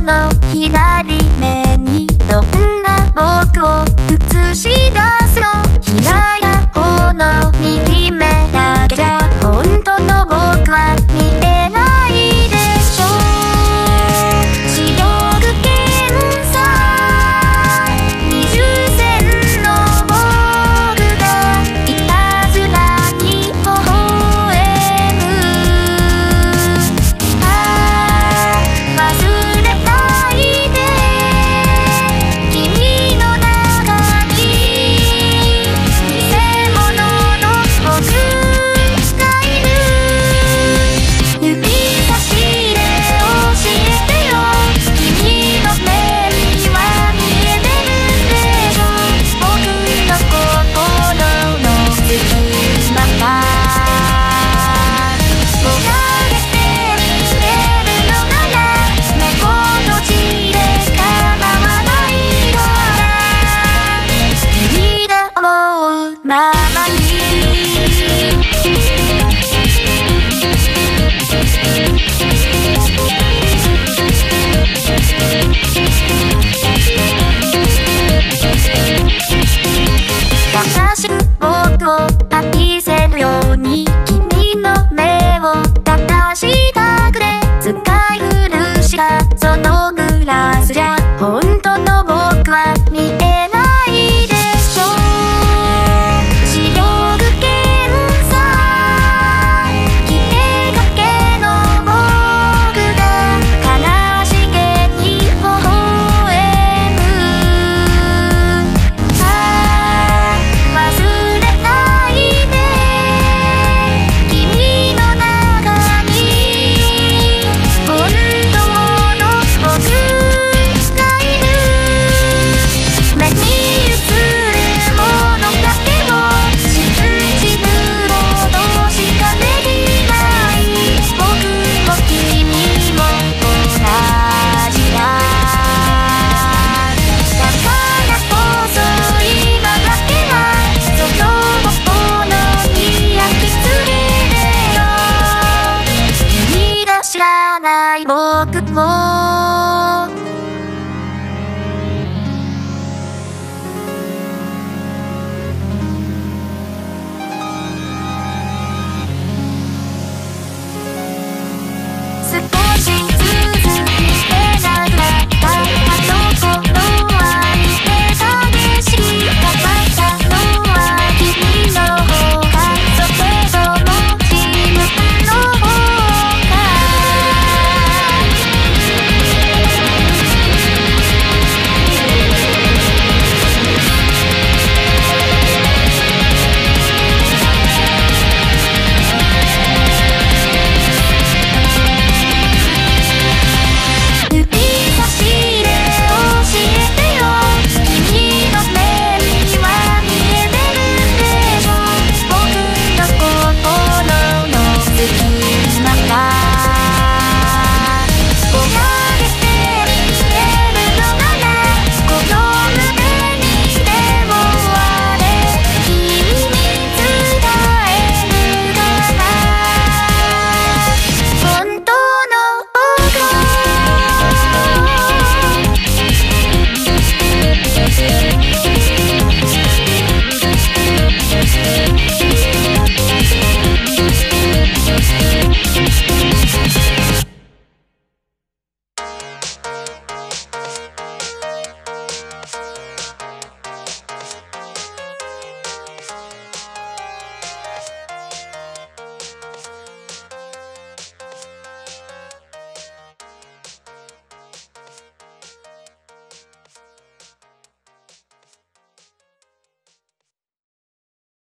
の左目にどんな僕を映し出すの。開いた方の右目だけじゃ本当の僕は見えないでしょ。視力検査20線の僕がいたずらに微笑む。忘れないで君の中に偽物の僕がいる。指差しで教えてよ、君の目には見えてるでしょ。僕の心の隙間からもがけて見えるのなら目を閉じて構わないから、君が思うままに